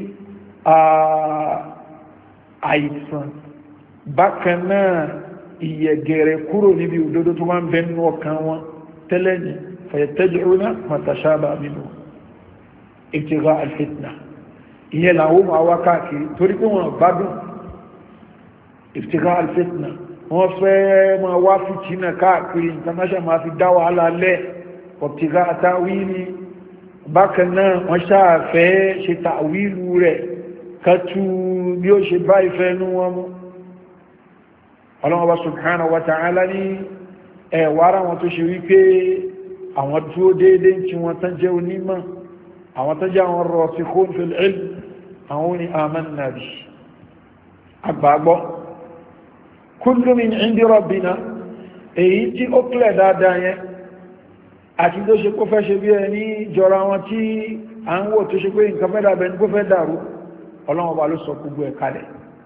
àìsàn bákan náà ìyẹ̀gẹ̀rẹ̀ kúrò níbi òdodo tó máa ń bẹ nínú ọkàn wọn tẹ́lẹ̀ ní fayattabi'una ma tashabaha minhu ibtigha al-fitna ìyẹn làwọn máa wá káàkiri torí pé wọn gbádùn ibtigha al-fitna wọ́n fẹ́ máa wá fìtínà káàkiri international máa fi dá wàhálà lẹ́ ibtigha ta'wili bákan náà wọ́n ṣáàfẹ́ ṣe ta'wilu rẹ̀ kàtù bí ó ṣe bá ìfẹ́ nú wọn mú Allah subhanahu wa ta'ala ní ẹ̀wàrá wọn tó ṣe wípé àwọn dúró déédéé tí wọ́n tán jẹ́ onímọ̀ àwọn tán jẹ́ àwọn rasikhun fil ilm àwọn ni amanna bi àgbàgbọ́ kullu min indi rabbina èyí tí ó kílẹ̀ dáadáa yẹn àti tó ṣe kó fẹ́ ṣe bí ẹni jọra wọn tí à ń wò tó ṣe pé nǹkan fẹ́ dàbẹ̀ ní kó fẹ́ dàrú ọlọ́wọ́ bá ló sọ gbogbo ẹ̀ kalẹ̀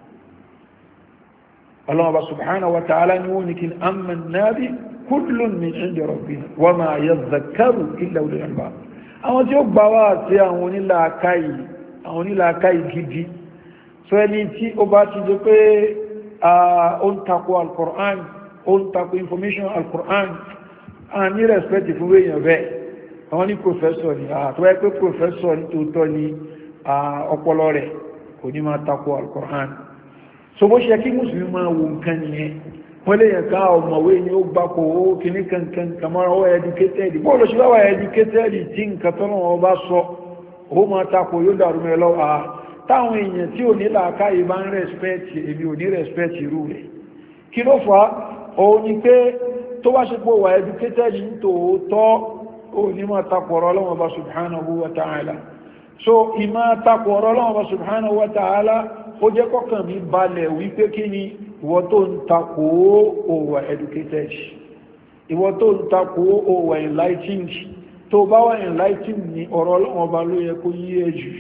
ọlọ́wọ́ bá subhanahu wa ta'ala ni wọ́n ni kí amanna bi kullun min indi rabbina wa ma yadhakkaru illa ulul albab àwọn tí ó gbà wá àti àwọn onílàákàyè àwọn onílàákàyè gidi so ẹni tí ó bá ti jẹ́ pé ó ń takò al-Qur'an ó ń takò information al-Qur'an a ní respect fún èèyàn bẹ́ẹ̀ àwọn ní professor ni àtọ́wẹ́ pé professor ní tòótọ́ ni ọpọlọ rẹ̀ kò ní máa takò al-Qur'an so bó ṣe kí mùsùlùmí máa wo nǹkan nìyẹn wọ́n lè yàn ká ọmọwé ni ó gbáko ó kìíní kankan kamara ó educated bóòlù ṣe wá wà educated tí nǹkan tó náà wọ́n bá sọ ó máa takò yóò dàrú mẹ́ lọ́wọ́ táwọn èèyàn tí ò ní làákàyè bá ń respect èmi ò ní respect irú rẹ̀ kí ló fà á òun ni pé tó bá ṣe pé wà educated ní tòótọ́ ó ní máa takò ọ̀rọ̀ Ọlọ́hun bá subhanahu wa ta'ala so ìmá takò ọ̀rọ̀ Ọlọ́hun bá subhanahu wa ta'ala ó jẹ́ kọ́kàn mi balẹ̀ wípé kí ni ìwọ tó ń takò ó wà educated ìwọ tó ń takò ó wà enlightened tó bá wà enlightened ní ọ̀rọ̀ Ọlọ́hun Ọba ló yẹ kó yí ẹ jù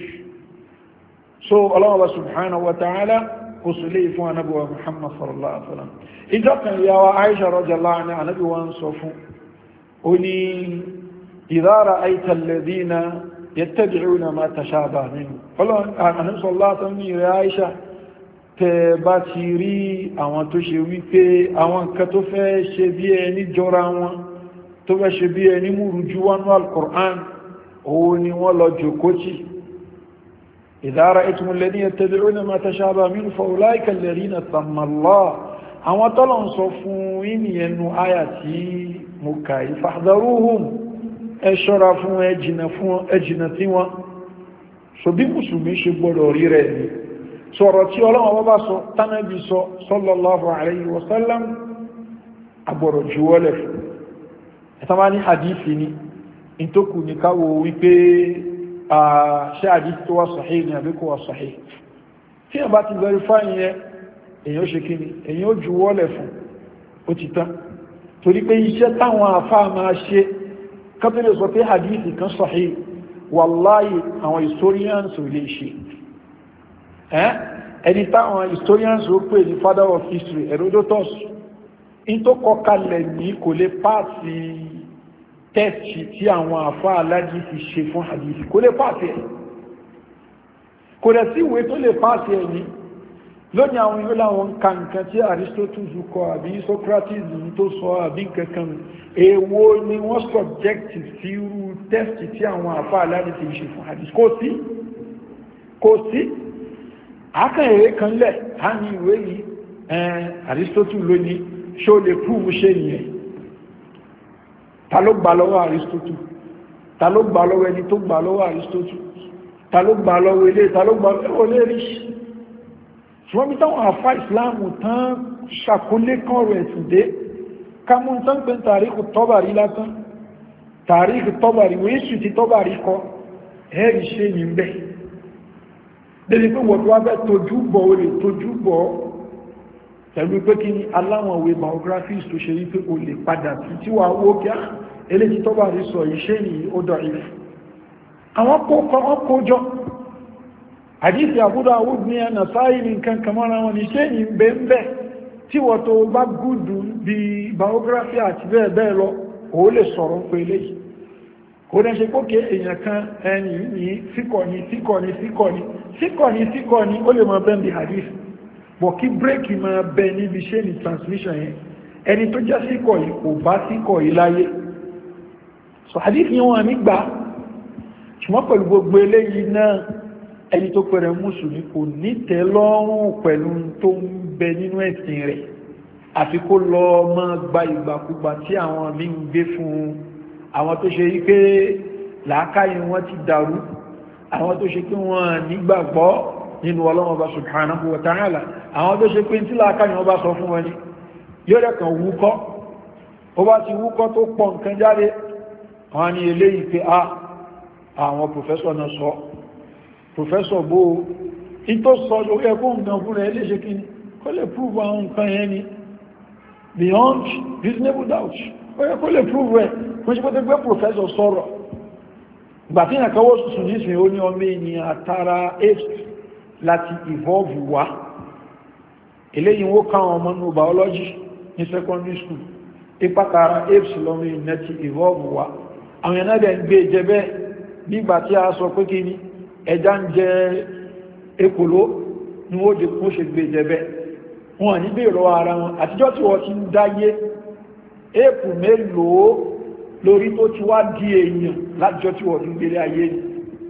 so Ọlọ́hun Ọba subhanahu wa ta'ala kò sì lè fún anábíwa Muhammad sallallahu alaihi wasallam ìjọ kan ìyàwó Aisha radiyallahu anha anábí wọn sọ fún ó ní idha ra'ayta alladhina yattabi'una ma tashabaha minhu Ọlọ́hun anábí sallallahu alaihi wasallam ní ìrẹ́ Aisha tẹ bá ti rí àwọn tó ṣe wípé àwọn nǹkan tó fẹ́ ṣe bí ẹni jọra wọn tó fẹ́ ṣe bí ẹni múrùjú wánú al-Qur'an òun ni wọ́n lọ jòkótì idha ra'aytum alladhina yattabi'una ma tashabaha minhu fa ulaika alladhina samma Allah àwọn tọ́lọ̀ ń sọ fún ìnìyẹnu àyà tí mo kà yí fahdharuhum ẹ ṣọ́ra fún ẹjìnà tí wọ́n so bí mùsùlùmí ṣe gbọ́dọ̀ rí rẹ̀ ni sọ̀rọ̀ tí Ọlọ́run bá sọ tánàbí sọ sallallahu alayhi wa sallam agbọ̀rọ̀ juwọ́lẹ̀ fún ẹ̀tàmà ní hadithi ni in tó kù ní káwò wípé ṣe hadithi tó wà sahih ní àbíkò wà sahih tí a bá ti verify yẹn èyàn ó ṣe kí ni èyàn ó juwọ́lẹ̀ fún ó ti tán torí pé iṣẹ́ táwọn àfá máa ṣe kátólẹ̀ sọ pé hadithi kan sahih wallahi àwọn historians ò lè ṣe ẹni táwọn historians ó pè ní father of history Herodotus in tó kọkalẹ̀ ní kò lè pàtì tẹ́ẹ̀tì tí àwọn àfá alájí ti ṣe fún hadith kò lè pàtì ẹ̀ kò lè sí ìwé tó lè pàtì ẹ̀ ní lónìí àwọn ìwé láwọn ka nǹkan tí Aristotle kọ àbí Socrates tó sọ àbí kankan èwo ni wọ́n subject sí irú tẹ́ẹ̀tì tí àwọn àfá alájí ti ṣe fún hadith kò sí kò sí akàn èrè kan lẹ̀ á ní ìwé yìí ẹn Aristotle ló ní ṣó lè prove ṣe yẹn ta ló gbà lọ́wọ́ Aristotle ta ló gbà lọ́wọ́ ẹni tó gbà lọ́wọ́ Aristotle ta ló gbà lọ́wọ́ ilé ta ló gbà lọ́wọ́ ilé rí ṣùgbọ́n bí táwọn àfá ìsìláàmù tán ṣàkólé kan rẹ̀ tùdé kámú tán pé tàríkù tọ́bàrí lásán tàríkù tọ́bàrí wéṣù ti tọ́bàrí kọ ẹ̀rì ṣe ní bẹ́ẹ̀ débi pé wọ́n tó wá bẹ́ tójú bọ̀ o lè tójú bọ̀ pẹ̀lú pé kí ni aláwọn òwe biographies tó ṣe wípé o lè padà sí tí wà owó kí á eléjì tọ́bàrí sọ iṣẹ́ yìí ó dọ̀ ilẹ̀ àwọn kójọ hadith Abu Dawud ní Nasa'i ní nǹkan kamara wọn ni ṣe ní bẹ́ẹ̀bẹ́ tí wọ́n tó bá gúdù bí biography àti bẹ́ẹ̀ bẹ́ẹ̀ lọ ó lè sọ̀rọ̀ pé léyìí kò dẹ̀ ṣe pókè èèyàn kan ẹni ní síkọ̀ ní síkọ̀ ní síkọ̀ ní síkọ̀ ní síkọ̀ ní ó lè mọ bẹ́ẹ̀ bí hadith bọ̀ kí bírèkì máa bẹ níbi ṣe ní transmission yẹn ẹni tó já síkọ̀ yìí kò bá síkọ̀ yìí láyé so hadith yẹn wọn nígbà ṣùgbọ́n pẹ̀lú gbogbo eléyìí náà ẹni tó pẹ̀rẹ̀ mùsùlùmí kò ní tẹ́lọ́rùn pẹ̀lú tó ń bẹ nínú ẹ̀sìn rẹ̀ àfi kó lọ máa gba ìgbàkúgbà tí àwọn mí ń gbé fún àwọn tó ṣe yí pé làákàyè wọn ti dàrú àwọn tó ṣe pé wọn nígbàgbọ́ nínú Ọlọ́hun Ọba subhanahu wa ta'ala àwọn tó ṣe pé tí làákàyè wọn bá sọ fún wọn ni yóò rẹ̀ kàn wúkọ́ ó bá ti wúkọ́ tó pọ̀ nǹkan jáde wọn ni eléyìí pé a àwọn pòfẹ́sọ̀ náà sọ pòfẹ́sọ̀ bó in tó sọ lórí ẹkùn nǹkan fún rẹ̀ léṣe kí ní kó lè prove àwọn nǹkan yẹn ni beyond reasonable doubt ó yẹ kó lè prove rẹ̀ kó ṣe pẹ́tẹ́ gbé pòfẹ́sọ̀ sọ̀rọ̀ ìgbà tí ìyàn kọwọ́ sùsù nísìn ó ní ọmọ ènìyàn àtàrà apes láti evolve wá eléyìí wó káwọn ọmọ nínú biology ní secondary school ipátara apes lọ́mọ ènìyàn ti evolve wá àwọn ènìyàn dẹ̀ ń gbé jẹ bẹ́ẹ̀ nígbà tí a sọ pé kí ni ẹja ń jẹ ekòló ní ó jẹ kó ṣe gbé jẹbẹ wọn ní bèèrè ara wọn àtijọ́ tí wọ́n ti ń dáyé èpù mélòó lórí tó ti wá di èèyàn látijọ́ tí wọ́n ti ń gbélé ayé ni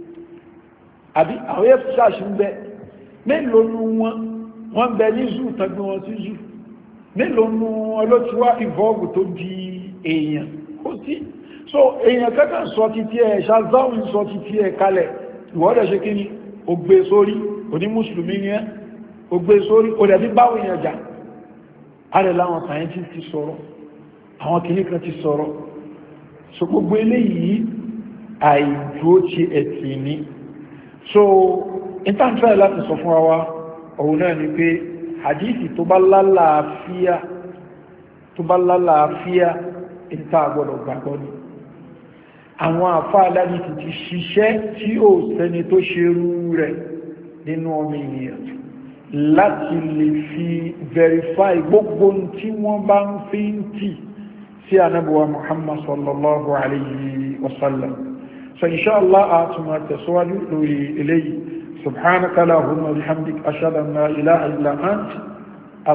àbí àwọn èpù sáàṣì ń bẹ mélòó nú wọn wọ́n bẹ ní zoo tàbí wọn sí zoo mélòó nú wọn ló ti wá ìvọ́ọ̀gù tó di èèyàn kó sí so èèyàn kẹ́kẹ́ sọ títí ẹ̀ ṣàzáwìn sọ títí ẹ̀ kalẹ̀ ìwọ́dẹ̀ ṣe kí ni ó gbé sórí oní mùsùlùmí ní ẹ́ ó gbé sórí ó dẹ̀ bí báwọn èèyàn jà ààrẹ láwọn scientist ti sọ̀rọ̀ àwọn kìíní kan ti sọ̀rọ̀ so gbogbo eléyìí àìdúró ti ẹ̀tì ní so intanfẹ́ láti sọ fún wa òun náà ni pé hadithi tó bá lálàáfíà tó bá lálàáfíà ìta àgbọ̀dọ̀ gbàgbọ́ ni àwọn àfá aláàdì ti ti ṣiṣẹ́ tí ó sẹni tó ṣe rú rẹ̀ nínú ọmọ ènìyàn láti lè fi verify gbogbo tí wọ́n bá ń fi ń tì sí anábíwa Muhammad sallallahu alayhi wa sallam so inṣáàlá a tún máa tẹ̀síwájú lórí eléyìí subhanaka lahumma bihamdik ashhadu an la ilaha illa ant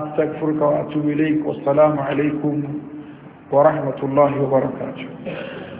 astaghfiruka wa atubu ilayk wassalamu alaykum wa rahmatullahi wa barakatuh